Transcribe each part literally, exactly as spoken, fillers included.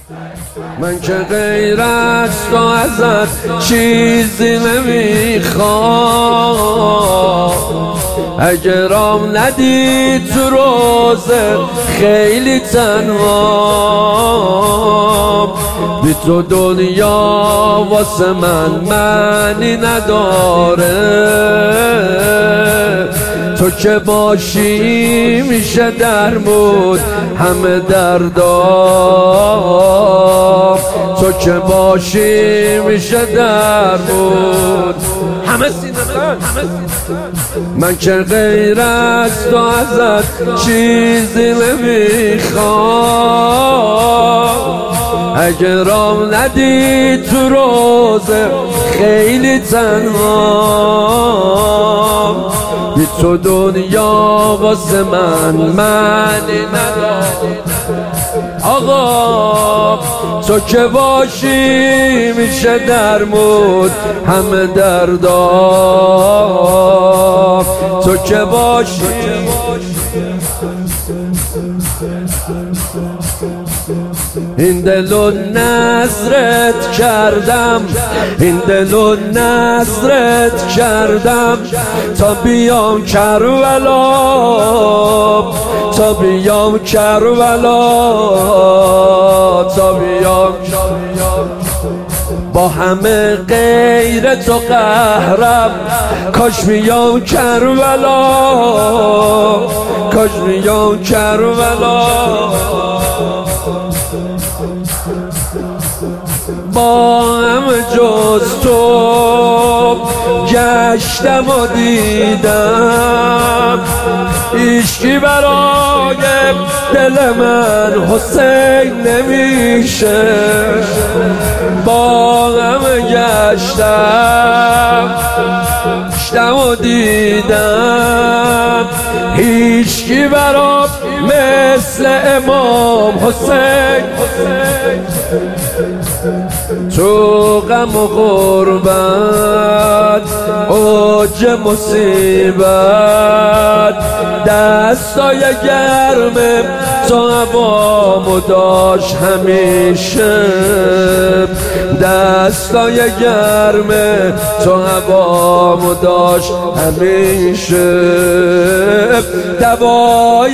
من که غیر از تو ازت چیزی نمیخوام، اگرام ندی تو روزه خیلی تنهام. بی تو دنیا واسه من معنی نداره، تو که باشی میشه درمون همه دردام، تو که باشی میشه درمون همه سینه من. من که غیر از تو ازت چیزی نمیخوام، اگرام ندی تو روزه خیلی تنهام. بی تو دنیا واسه من معنی نداره. آقا تو که باشی میشه درمون همه دردام، تو که باشی. این دلو نظرت کردم، این دلو نظرت کردم تا بیام کربلا، تا بیام کربلا، تا بیام با همه غیر تو قهرم. کاش بیام کربلا، کاش بیام کربلا. با همه جز تو گشتم و دیدم، هیچکی برای دل من حسین نمیشه. با همه گشتم گشتم و دیدم، هیچکی برای مثل امام حسین. تو غم و غربت اوج مصیبت، دستای گرم تو هوامو داشت همیشه، دستای گرم تو هوامو داشت همیشه. دوای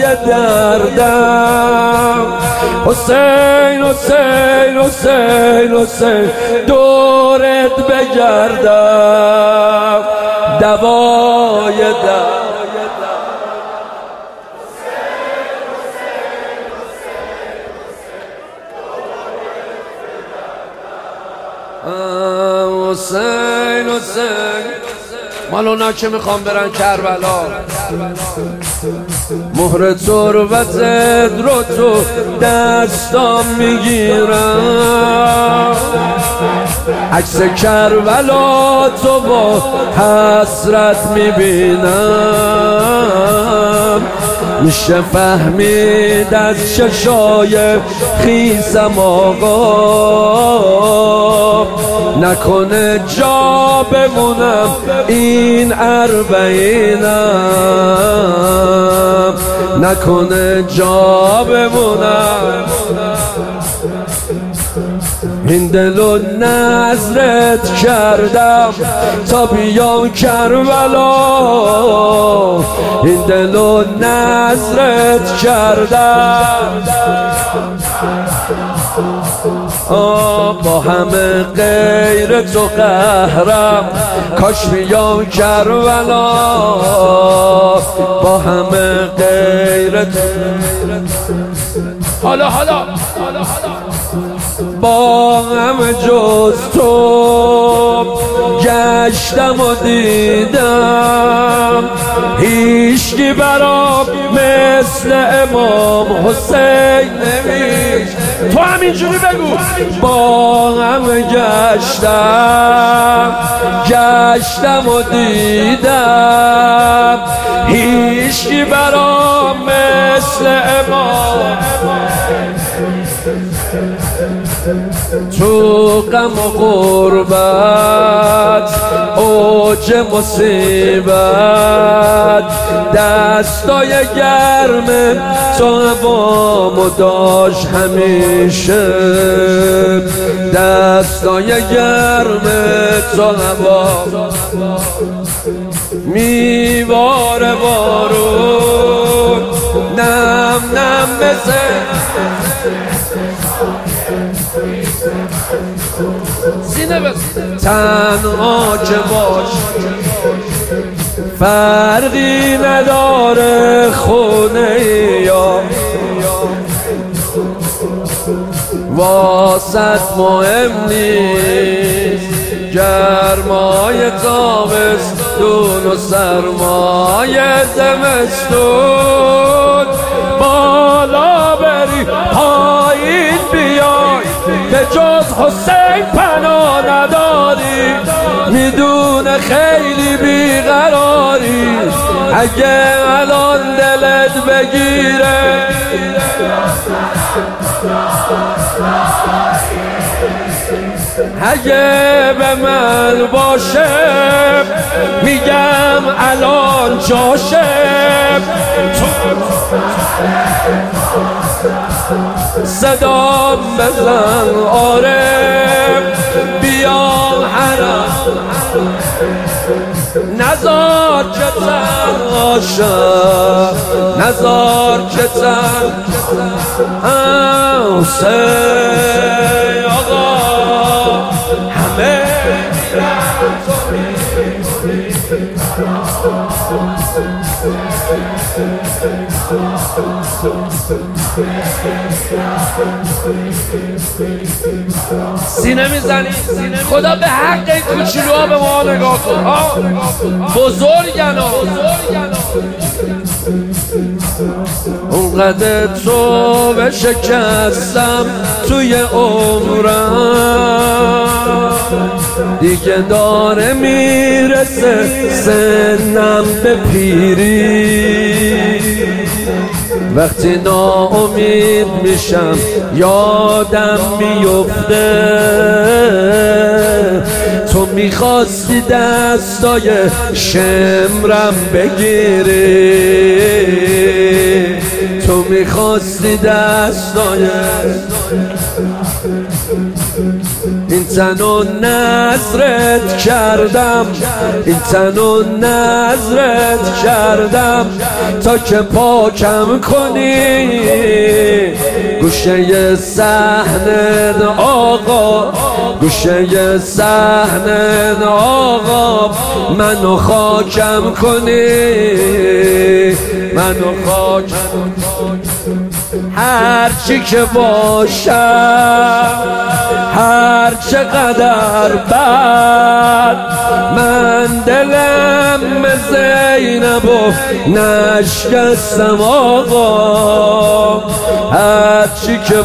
دردم حسین حسین حسین حسین، دورت بگردم دوای دردم. حسین حسین مال اونا که میخوام برن کربلا، مهر تربتت رو تو دستام میگیرم، عکس کربلا تو با حسرت میبینم. میشه فهمید از چشای خیسم آقا، نکنه جا بمونم این اربعینم، نکنه جا بمونم. این دلو نظرت کردم تا بیام کربلا، این دلو نظرت کردم آه با همه غیر تو قهرم. کاش بیام کربلا با همه غیر تو. حالا حالا حالا حالا با همه جز تو گشتم و دیدم، هیچکی برام مثل امام حسین نمیشه. تو همینجوری بگو. با همه گشتم گشتم و دیدم، هیچکی برام مثل امام تو غم و غربت اوج مصیبت دستای گرم تو هوامو داشت همیشه دستای گرم تو هوا میواره بارون نم نم مثل سینه بس تنها که باش فرقی نداره خونه یا واسط مهم نیست گرمای تابستون و سرمای زمستون بالا بری پایین بیای به جز حسین پناه نداری میدونه خیلی بیقراری اگه الان دلت بگیره اگه به من باشه میگم الان جاشه صدام بزن آره بیام حرم نزار که تن آشه نزار که تن حسین آقا همه سینه میزنی خدا به حق این کوچولوها به ما نگاه کن ها بزرگن ها اونقدر تو به شکستم توی عمرم دیگه داره میرسه سنم به پیری وقتی ناامید میشم یادم میفته تو میخواستی دستای شمرم بگیری تو میخواستی دستای این تن و نظرت کردم این تن و نظرت کردم تا که پاکم کنی گوشه صحنه آقا گوشه صحنه آقا منو خاکم کنی منو خاکم هر چی که باشم هر چقدر بد من دلم زینب و نشکستم آقا هر چی که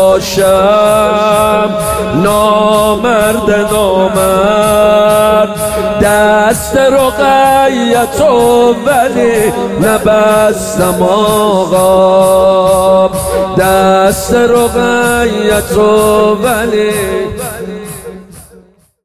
باشم نامرد نامرد دست رقیت و ولی نبستم آقا دست رقیت و ولی